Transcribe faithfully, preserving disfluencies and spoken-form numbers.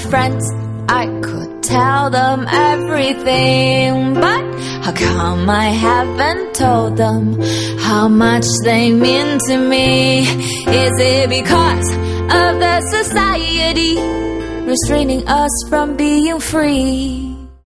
friends, I could tell them everything. But how come I haven't told them how much they mean to me? Is it because of the society restraining us from being free?